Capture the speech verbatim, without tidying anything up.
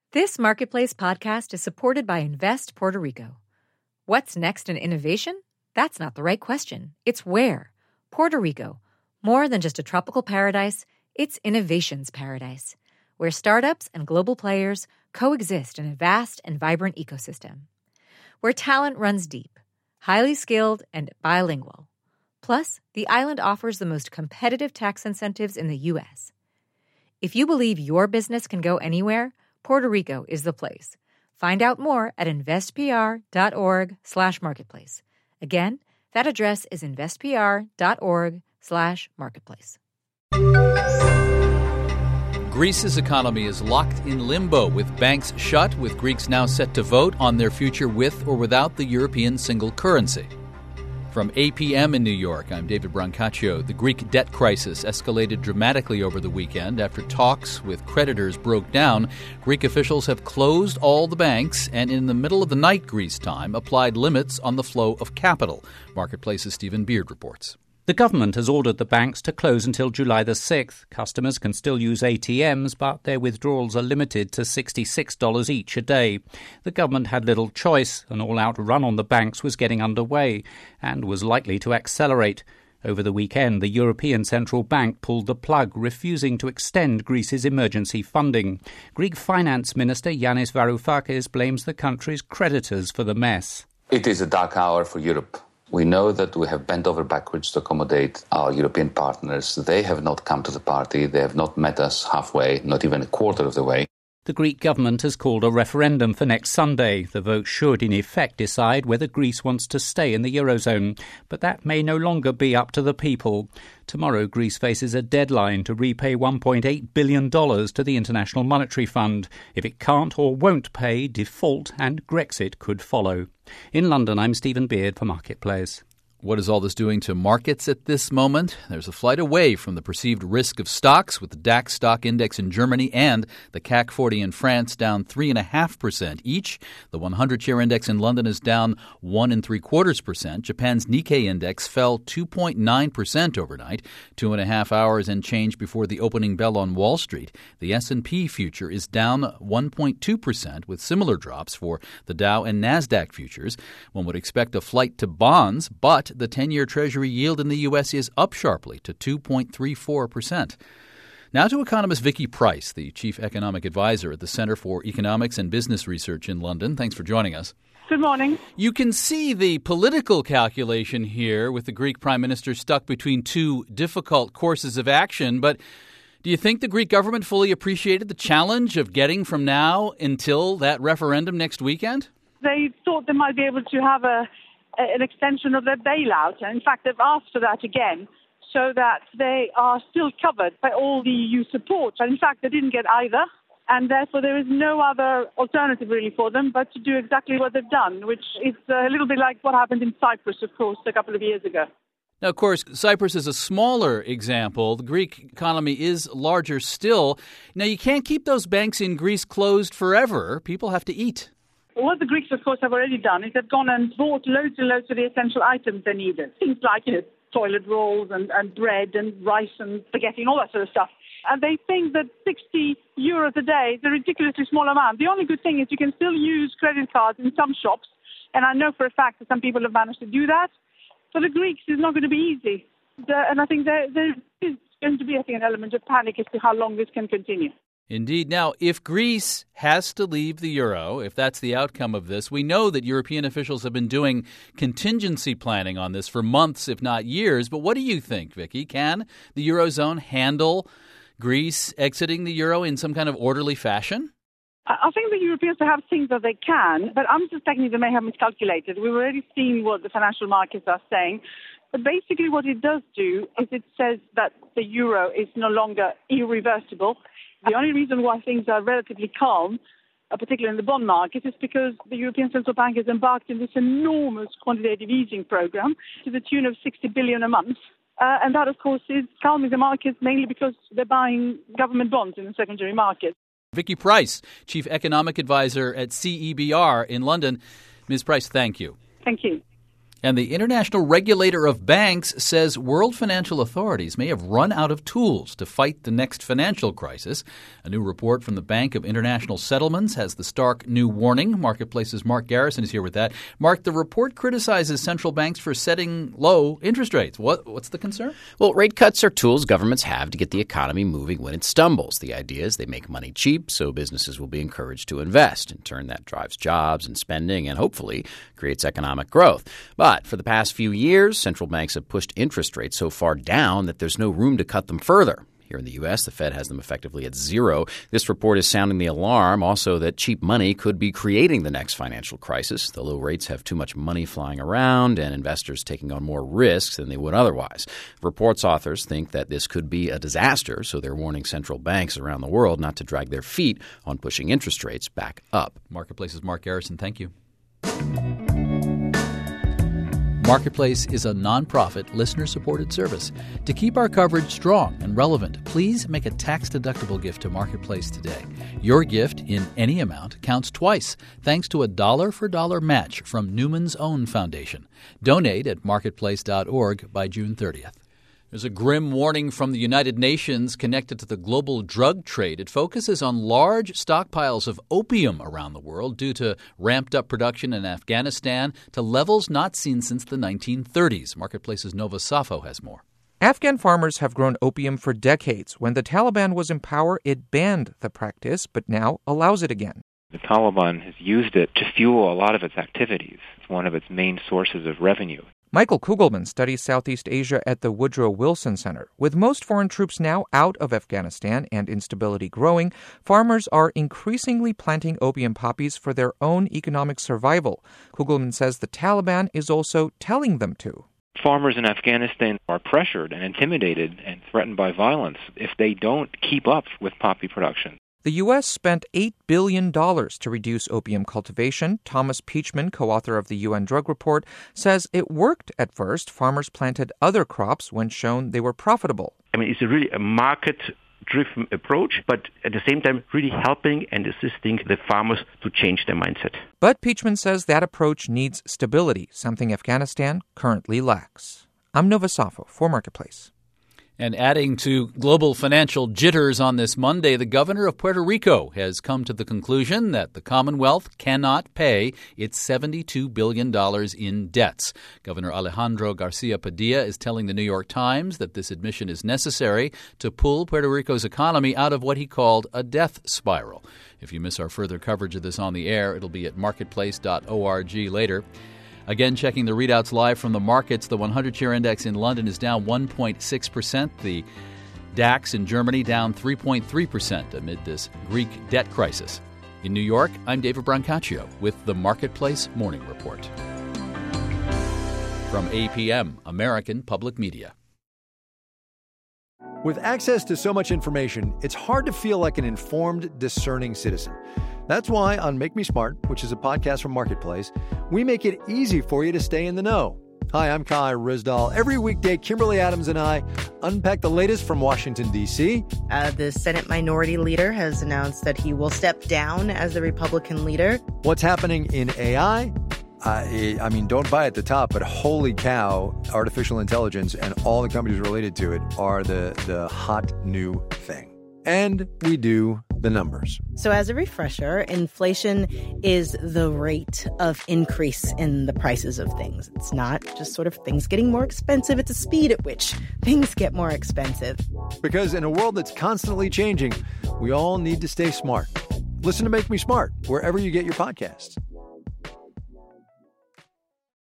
This Marketplace podcast is supported by Invest Puerto Rico. What's next in innovation? That's not the right question. It's where. Puerto Rico. More than just a tropical paradise, it's innovation's paradise, where startups and global players coexist in a vast and vibrant ecosystem. Where talent runs deep, highly skilled, and bilingual. Plus, the island offers the most competitive tax incentives in the U S. If you believe your business can go anywhere, Puerto Rico is the place. Find out more at investpr.org slash marketplace. Again, that address is investpr.org slash marketplace. Greece's economy is locked in limbo, with banks shut, with Greeks now set to vote on their future with or without the European single currency. From A P M in New York, I'm David Brancaccio. The Greek debt crisis escalated dramatically over the weekend after talks with creditors broke down. Greek officials have closed all the banks and in the middle of the night Greece time applied limits on the flow of capital. Marketplace's Stephen Beard reports. The government has ordered the banks to close until July the sixth. Customers can still use A T Ms, but their withdrawals are limited to sixty-six dollars each a day. The government had little choice. An all-out run on the banks was getting underway and was likely to accelerate. Over the weekend, the European Central Bank pulled the plug, refusing to extend Greece's emergency funding. Greek Finance Minister Yanis Varoufakis blames the country's creditors for the mess. It is a dark hour for Europe. We know that we have bent over backwards to accommodate our European partners. They have not come to the party. They have not met us halfway, not even a quarter of the way. The Greek government has called a referendum for next Sunday. The vote should, in effect, decide whether Greece wants to stay in the Eurozone. But that may no longer be up to the people. Tomorrow, Greece faces a deadline to repay one point eight billion dollars to the International Monetary Fund. If it can't or won't pay, default and Grexit could follow. In London, I'm Stephen Beard for Marketplace. What is all this doing to markets at this moment? There's a flight away from the perceived risk of stocks, with the DAX stock index in Germany and the C A C forty in France down three point five percent each. The one hundred share index in London is down one and three quarters percent. Japan's Nikkei index fell two point nine percent overnight, two and a half hours and change before the opening bell on Wall Street. The S and P future is down one point two percent, with similar drops for the Dow and NASDAQ futures. One would expect a flight to bonds, but the ten-year Treasury yield in the U S is up sharply to two point three four percent. Now to economist Vicky Pryce, the Chief Economic Advisor at the Centre for Economics and Business Research in London. Thanks for joining us. Good morning. You can see the political calculation here with the Greek Prime Minister stuck between two difficult courses of action, but do you think the Greek government fully appreciated the challenge of getting from now until that referendum next weekend? They thought they might be able to have a an extension of their bailout. And in fact, they've asked for that again so that they are still covered by all the E U support. And in fact, they didn't get either. And therefore, there is no other alternative really for them but to do exactly what they've done, which is a little bit like what happened in Cyprus, of course, a couple of years ago. Now, of course, Cyprus is a smaller example. The Greek economy is larger still. Now, you can't keep those banks in Greece closed forever. People have to eat. What the Greeks, of course, have already done is they've gone and bought loads and loads of the essential items they needed. Things like, you know, toilet rolls and, and bread and rice and spaghetti and all that sort of stuff. And they think that sixty euros a day is a ridiculously small amount. The only good thing is you can still use credit cards in some shops. And I know for a fact that some people have managed to do that. For the Greeks, it's not going to be easy. The, and I think there, there is going to be, I think, an element of panic as to how long this can continue. Indeed. Now, if Greece has to leave the euro, if that's the outcome of this, we know that European officials have been doing contingency planning on this for months, if not years. But what do you think, Vicky? Can the Eurozone handle Greece exiting the euro in some kind of orderly fashion? I think the Europeans have things that they can, but I'm suspecting they may have miscalculated. We've already seen what the financial markets are saying. But basically what it does do is it says that the euro is no longer irreversible. The only reason why things are relatively calm, uh, particularly in the bond market, is because the European Central Bank has embarked in this enormous quantitative easing program to the tune of sixty billion dollars a month. Uh, and that, of course, is calming the markets mainly because they're buying government bonds in the secondary market. Vicky Pryce, Chief Economic Advisor at C E B R in London. Miz Pryce, thank you. Thank you. And the International Regulator of Banks says world financial authorities may have run out of tools to fight the next financial crisis. A new report from the Bank of International Settlements has the stark new warning. Marketplace's Mark Garrison is here with that. Mark, the report criticizes central banks for setting low interest rates. What, what's the concern? Well, rate cuts are tools governments have to get the economy moving when it stumbles. The idea is they make money cheap, so businesses will be encouraged to invest. In turn, that drives jobs and spending and hopefully creates economic growth. But But for the past few years, central banks have pushed interest rates so far down that there's no room to cut them further. Here in the U S, the Fed has them effectively at zero. This report is sounding the alarm also that cheap money could be creating the next financial crisis. The low rates have too much money flying around and investors taking on more risks than they would otherwise. Report's authors think that this could be a disaster, so they're warning central banks around the world not to drag their feet on pushing interest rates back up. Marketplace's Mark Garrison, thank you. Marketplace is a nonprofit, listener-supported service. To keep our coverage strong and relevant, please make a tax-deductible gift to Marketplace today. Your gift in any amount counts twice, thanks to a dollar-for-dollar match from Newman's Own Foundation. Donate at marketplace dot org by June thirtieth. There's a grim warning from the United Nations connected to the global drug trade. It focuses on large stockpiles of opium around the world due to ramped-up production in Afghanistan to levels not seen since the nineteen thirties. Marketplace's Nova Safo has more. Afghan farmers have grown opium for decades. When the Taliban was in power, it banned the practice, but now allows it again. The Taliban has used it to fuel a lot of its activities. It's one of its main sources of revenue. Michael Kugelman studies Southeast Asia at the Woodrow Wilson Center. With most foreign troops now out of Afghanistan and instability growing, farmers are increasingly planting opium poppies for their own economic survival. Kugelman says the Taliban is also telling them to. Farmers in Afghanistan are pressured and intimidated and threatened by violence if they don't keep up with poppy production. The U S spent eight billion dollars to reduce opium cultivation. Thomas Peachman, co-author of the U N Drug Report, says it worked at first. Farmers planted other crops when shown they were profitable. I mean, it's a really a market-driven approach, but at the same time really helping and assisting the farmers to change their mindset. But Peachman says that approach needs stability, something Afghanistan currently lacks. I'm Nova Safo for Marketplace. And adding to global financial jitters on this Monday, the governor of Puerto Rico has come to the conclusion that the Commonwealth cannot pay its seventy-two billion dollars in debts. Governor Alejandro Garcia Padilla is telling the New York Times that this admission is necessary to pull Puerto Rico's economy out of what he called a death spiral. If you miss our further coverage of this on the air, it'll be at marketplace dot org later. Again, checking the readouts live from the markets, the one hundred share index in London is down one point six percent. The DAX in Germany down three point three percent amid this Greek debt crisis. In New York, I'm David Brancaccio with the Marketplace Morning Report. From A P M, American Public Media. With access to so much information, it's hard to feel like an informed, discerning citizen. That's why on Make Me Smart, which is a podcast from Marketplace, we make it easy for you to stay in the know. Hi, I'm Kai Rizdal. Every weekday, Kimberly Adams and I unpack the latest from Washington, D C. Uh, the Senate Minority Leader has announced that he will step down as the Republican leader. What's happening in A I? Uh, I mean, don't buy at the top, but holy cow, artificial intelligence and all the companies related to it are the, the hot new thing. And we do the numbers. So as a refresher, inflation is the rate of increase in the prices of things. It's not just sort of things getting more expensive. It's a speed at which things get more expensive. Because in a world that's constantly changing, we all need to stay smart. Listen to Make Me Smart wherever you get your podcasts.